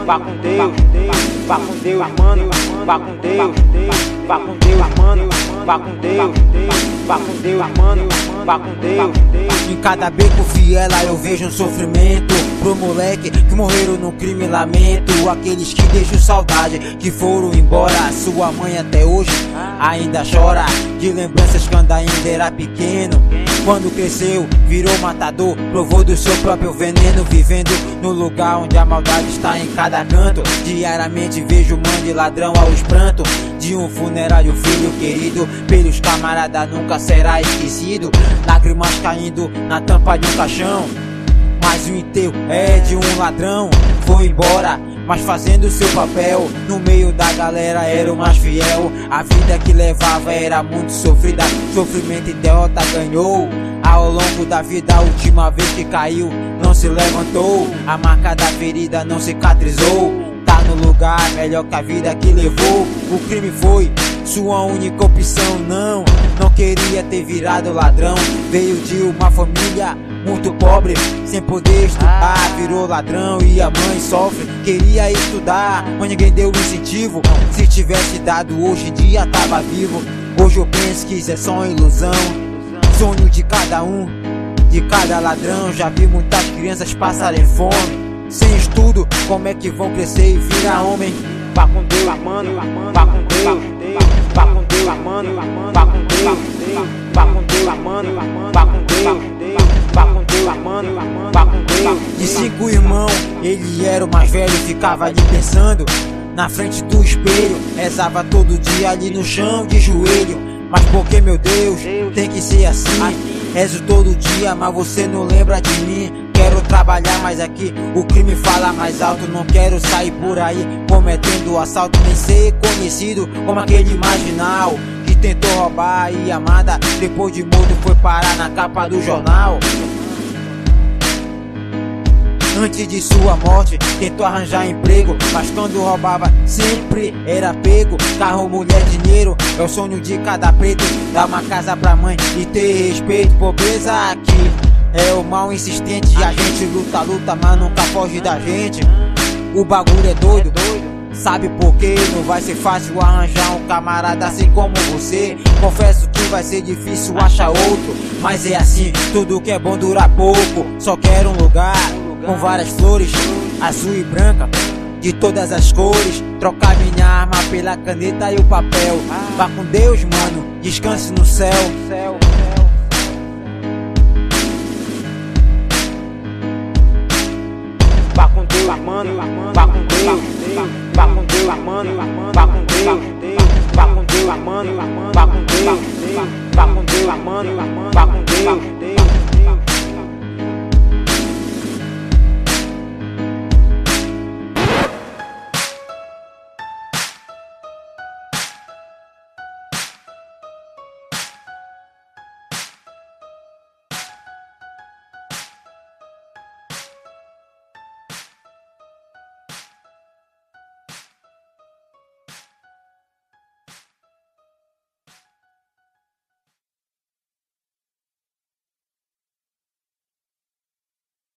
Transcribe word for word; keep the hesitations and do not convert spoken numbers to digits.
vá com Deus, vá com Deus, mano, vá com Deus, vá com Deus, mano, vá com Deus, vá com Deus, mano, vá com Deus. Em cada beco viela eu vejo um sofrimento pro moleque que morreram no crime, lamento. Aqueles que deixam saudade, que foram embora. Sua mãe até hoje ainda chora de lembranças quando ainda era pequeno. Quando cresceu, virou matador, provou do seu próprio veneno, vivendo no lugar onde a maldade está em cada canto. Diariamente vejo mãe de ladrão ao espanto de um funerário, filho querido pelos camaradas nunca será esquecido. Lágrimas caindo na tampa de um caixão, mas o enterro é de um ladrão. Foi embora, mas fazendo seu papel no meio da galera era o mais fiel. A vida que levava era muito sofrida, sofrimento e derrota ganhou. Ao longo da vida, a última vez que caiu não se levantou, a marca da ferida não cicatrizou. Tá no lugar melhor que a vida que levou. O crime foi sua única opção, não. Não queria ter virado ladrão. Veio de uma família muito pobre, sem poder estudar, virou ladrão e a mãe sofre. Queria estudar, mas ninguém deu incentivo. Se tivesse dado, hoje em dia tava vivo. Hoje eu penso que isso é só uma ilusão, sonho de cada um, de cada ladrão. Já vi muitas crianças passarem fome, sem estudo, como é que vão crescer e virar homem? Vá com Deus, mano, vá com Deus, vá com Deus, mano, vá com Deus, vá com Deus, mano, vá com Deus, vá com Deus, mano, vá com Deus. De cinco irmãos, ele era o mais velho, ficava ali pensando na frente do espelho, rezava todo dia ali no chão de joelho. Mas por que, meu Deus, tem que ser assim? Rezo todo dia, mas você não lembra de mim. Quero trabalhar, mas aqui o crime fala mais alto. Não quero sair por aí cometendo assalto, nem ser conhecido como aquele marginal que tentou roubar e amada, depois de morto foi parar na capa do jornal. Antes de sua morte, tentou arranjar emprego, mas quando roubava sempre era pego. Carro, mulher, dinheiro, é o sonho de cada preto. Dar uma casa pra mãe e ter respeito. Pobreza aqui é o mal insistente. A gente luta, luta, mas nunca foge da gente. O bagulho é doido, sabe por quê? Não vai ser fácil arranjar um camarada assim como você. Confesso que vai ser difícil achar outro, mas é assim, tudo que é bom dura pouco. Só quero um lugar com várias flores, azul e branca, de todas as cores. Trocar minha arma pela caneta e o papel. Vá com Deus, mano, descanse no céu. Vá com Deus, mano, vá com Deus, vá com Deus, mano, vá com Deus.